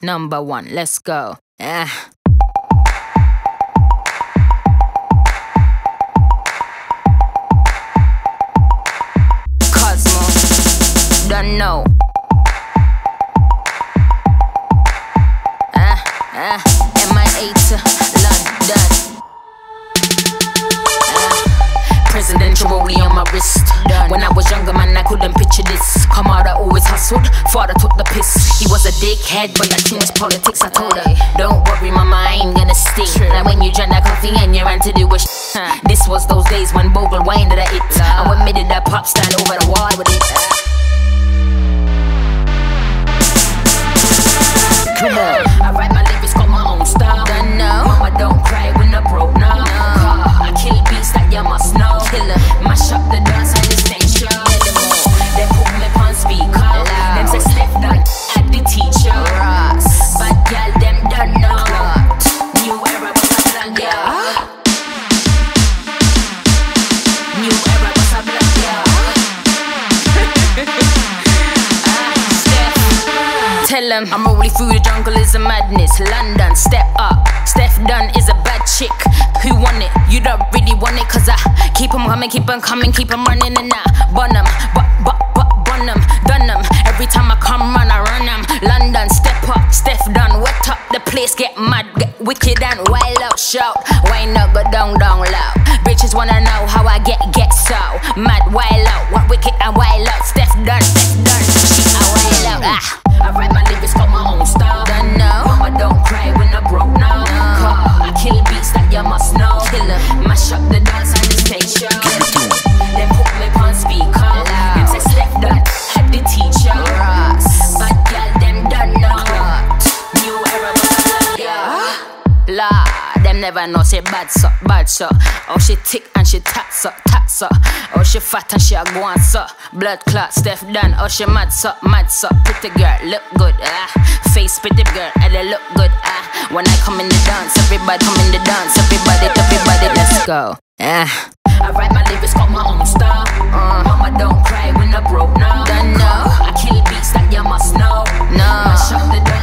#1, let's go. Cosmo, don't know. MIA to London. Presidential rollie on my wrist. When I was younger, man, I couldn't picture this. Come out, I always hustled. Father took the piss. He was a dickhead, but that changed politics. I told her, don't worry, mama, I ain't gonna stay. Like when you drank that coffee and you ran to do a This was those days when Bogle wine did I hit. I went mid that pop style over the wall with it. Come on, I write my lyrics, got my own style. Don't know. Mama don't cry when I broke now. I kill beats that you must know. Mash up the dance and the station. They put me on speaker. Them say step that at the teacher. Bad girl, them don't know. New era was a black girl. New era was a black girl. Tell them I'm rolling through the jungle is a madness. London, step up. Steph Dunn is a bad chick. Who want it? You don't really want it, cause I keep them coming, keep them coming, keep them running and I bun them, bun them, done them. Every time I come run, I run them. London, step up, Steph Dunn, wet up. The place get mad, get wicked and wild out. Shout, wind up, go down loud. Bitches wanna know how I get so mad, wild out. What wicked and wild out. Steph Dunn, she a wild out. I write my lyrics, got my own style. Don't know. Mama don't cry when I broke now. I kill beats that you must know. Mash up the dance and the station. Then put me on speaker. Them say Steph that had the teacher. Bad girl, them don't know. New era was a la. Them never know say bad so. Oh she tick and she tat so. Oh she fat and she a go on so. Blood clot, Steph Dunn. Oh she mad so. Pretty girl, look good. Face pretty girl, and they look good. When I come in the dance, everybody come in the dance. Everybody, let's go. I write my lyrics, got my own style. Mama don't cry when I broke now. Don't know. I kill beats that you must know. Mash up the dance.